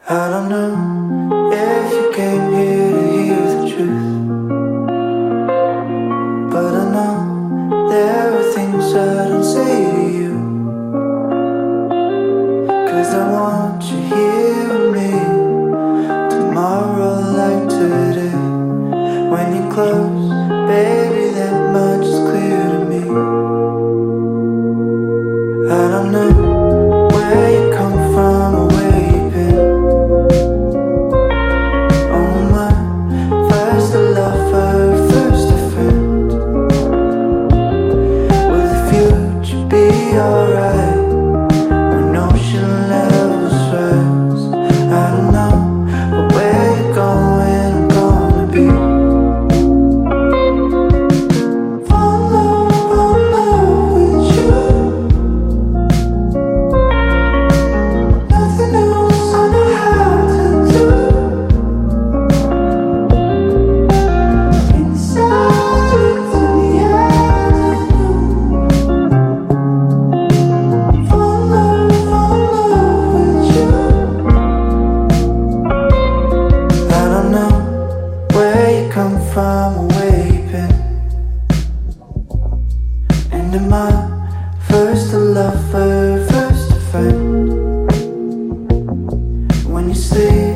I don't know if you came here to hear the truth, but I know there are things I don't say to you, 'cause I want you here with me, tomorrow like today. When you're close, baby, that much is clear to me. I don't know where you come from or where you've been. Oh my, first a lover, first a friend. Will the future be alright when ocean levels rise? I don't know, but where you're going, I'm gonna be. Fall in love with you. Nothing else I know how to do. Inside into the afternoon. Fall in love with you. I don't know where you come from or where you've been. And am I first a lover, first a friend? When you sleep